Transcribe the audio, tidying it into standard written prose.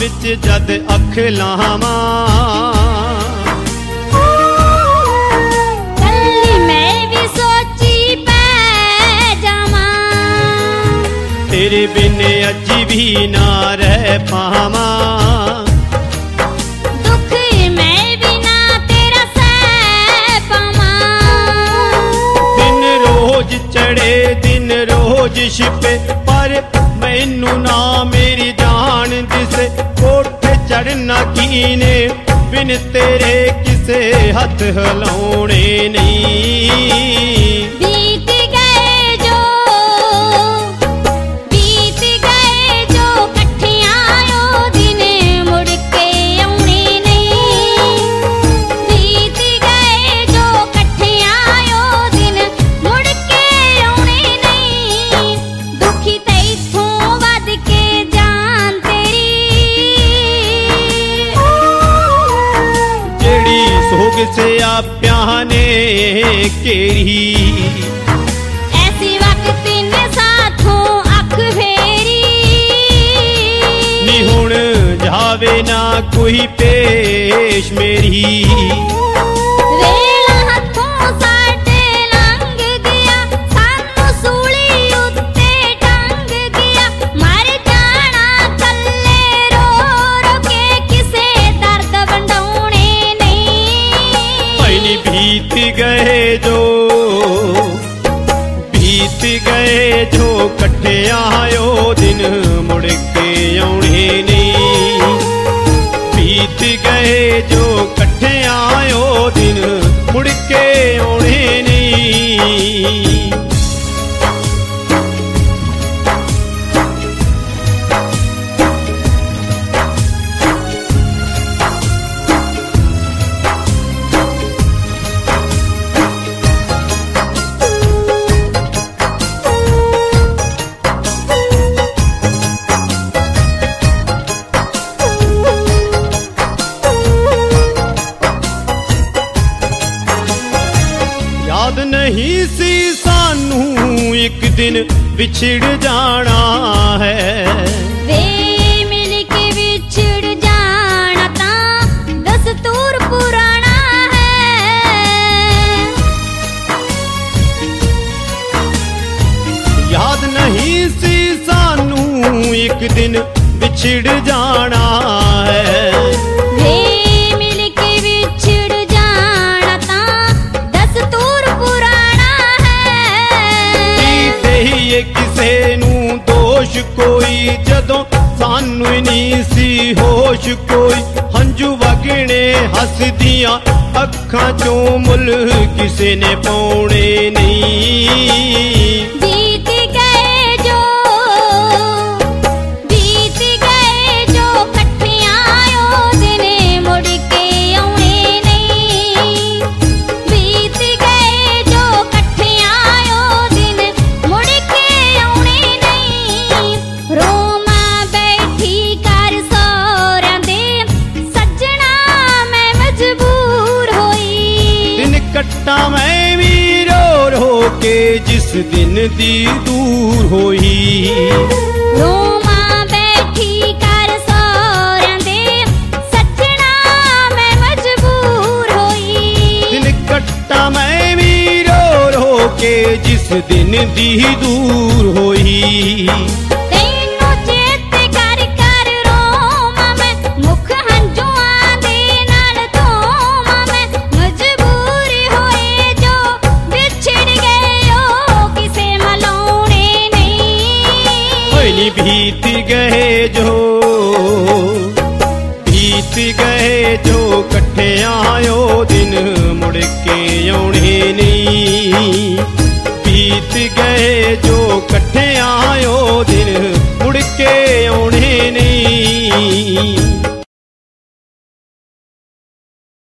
ਵਿੱਚ ਜਦ ਅੱਖ ਲਾਵਾਂ, ਕੱਲੀ ਮੈਂ ਵੀ ਸੋਚੀ ਪੈ ਜਾਵਾਂ, ਤੇਰੇ ਬਿਨ ਅੱਜ ਵੀ ਨਾ ਰਹਿ ਪਾਵਾਂ। ਦੁੱਖ ਮੈਂ ਵੀ ਨਾ ਤੇਰਾ ਸਹਿ ਪਾਵਾਂ, ਦਿਨ ਰੋਜ਼ ਚੜੇ ਦਿਨ ਰੋਜ਼ ਛਿਪੇ, ਪਰ ਮੈਨੂੰ ਨਾ ਮੇਰੀ ਜਾਨ ਦਿਸੇ। ਕੋਠੇ ਚੜਨਾ ਕੀਨੇ ਬਿਨ ਤੇਰੇ ਕਿਸੇ ਹੱਥ ਹਿਲਾਉਣੇ ਨਹੀਂ। ਬੀਤ ਗਏ ਜੋ ਇਕੱਠਿਆਂ ਉਹ ਦਿਨ ਮੁੜ ਕੇ ਆਉਣੇ ਨਹੀਂ। ਬੀਤ ਗਏ ਜੋ ਇਕੱਠਿਆਂ ਉਹ ਦਿਨ ਮੁੜ ਕੇ ਆਉਣੇ ਨਹੀਂ। ਦੁਖੀ ਤੈਥੋਂ ਵੱਧ ਕੇ ਜਾਨ ਤੇਰੀ, ਜਿਹੜੀ ਸੋਗ ਸਿਆਪਿਆਂ ਨੇ ਘੇਰੀ, ਐਸੀ ਵਕਤ ਨੇ ਸਾਥੋਂ ਅੱਖ ਫੇਰੀ। ਨੀ ਹੁਣ ਜਾਵੇ ਨਾ ਕੋਈ ਪੇਸ਼ ਮੇਰੀ। ਵੇਲਾ ਹੱਥੋਂ ਸਾਡੇ ਲੰਘ ਗਿਆ, ਸਾਨੂੰ ਸੂਲੀ ਉੱਤੇ ਟੰਗ ਗਿਆ। ਮਰ ਜਾਣਾ ਕੱਲੇ ਰੋ ਰੋ ਕੇ, ਕਿਸੇ ਦਰਦ ਵੰਡਾਉਣੇ ਨਹੀਂ। ਭਾਈ ਨੀ ਬੀਤ ਗਏ ਜੋ ਇਕੱਠਿਆਂ ਉਹ ਦਿਨ ਮੁੜ ਕੇ ਆਉਣੇ ਨਹੀਂ। ਬੀਤ ਗਏ ਜੋ ਇਕੱਠਿਆਂ ਉਹ ਦਿਨ ਮੁੜ ਕੇ ਆਉਣੇ ਨਹੀਂ। ਯਾਦ ਨਹੀਂ ਸੀ ਸਾਨੂੰ ਇੱਕ ਦਿਨ ਵਿਛੜ ਜਾਣਾ ਹੈ। ਵੇ ਮਿਲ ਕੇ ਵਿਛੜ ਜਾਣਾ ਤਾਂ ਦਸਤੂਰ ਪੁਰਾਣਾ ਹੈ। ਯਾਦ ਨਹੀਂ ਸੀ ਸਾਨੂੰ ਇੱਕ ਦਿਨ ਵਿਛੜ ਜਾਣਾ ਹੈ। ਵੇ ਮਿਲ ਕੇ ਵਿਛੜ ਜਾਣਾ ਤਾਂ ਦਸਤੂਰ ਪੁਰਾਣਾ ਹੈ। ਕੀ ਕਹੀਏ ਕਿਸੇ ਨੂੰ ਦੋਸ਼ ਕੋਈ, ਜਦੋਂ ਸਾਨੂੰ ਨਹੀਂ ਸੀ ਹੋਸ਼ ਕੋਈ। ਹੰਝੂ ਵਗਣੇ ਹੱਸਦੀਆਂ ਅੱਖਾਂ ਚੋਂ ਮੁੱਲ ਕਿਸੇ ਨੇ ਪਾਉਣੇ ਨਹੀਂ। ਬੀਤ ਗਏ ਜੋ ਇਕੱਠਿਆਂ ਉਹ ਦਿਨ ਮੁੜ ਕੇ ਆਉਣੇ ਨਹੀਂ। ਬੀਤ ਗਏ ਜੋ ਇਕੱਠਿਆਂ ਉਹ ਦਿਨ ਮੁੜ ਕੇ ਆਉਣੇ ਨਹੀਂ। ਰੋਵਾਂ ਬੈਠੀ ਕਰ ਸਹੁਰਿਆਂ ਦੇ ਸੱਜਣਾ ਮੈਂ ਮਜਬੂਰ ਹੋਈ। ਦਿਨ ਕੱਟਾਂ ਮੈਂ ਵੀ ਰੋ ਰੋ ਕੇ ਜਿਸ ਦਿਨ ਦੀ ਦੂਰ ਹੋਈ। ਰੋਵਾਂ ਬੈਠੀ ਕਰ ਸਹੁਰਿਆਂ ਦੇ ਸੱਜਣਾ ਮੈਂ ਮਜਬੂਰ ਹੋਈ। ਦਿਨ ਕੱਟਾਂ ਮੈਂ ਵੀ ਰੋ ਰੋ ਕੇ ਜਿਸ ਦਿਨ ਦੀ ਦੂਰ ਹੋਈ। ਤੈਨੂੰ ਚੇਤੇ ਕਰ ਕਰ ਰੋਵਾਂ ਮੈਂ, ਮੁੱਖ ਹੰਝੂਆਂ ਦੇ ਨਾਲ ਧੋਵਾਂ ਮੈਂ। ਮਜਬੂਰ ਹੋਏ ਜੋ ਵਿਛੜ ਗਏ ਉਹ ਕਿਸੇ ਮਲਾਉਣੇ ਨਹੀਂ। ਹੋਏ ਨੀ ਬੀਤ ਗਏ ਜੋ ਇਕੱਠਿਆਂ ਉਹ ਦਿਨ ਮੁੜ ਕੇ ਆਉਣੇ ਨਹੀਂ। ਬੀਤ ਗਏ ਜੋ ਇਕੱਠਿਆਂ ਉਹ ਦਿਨ ਮੁੜ ਕੇ ਆਉਣੇ ਨਹੀਂ।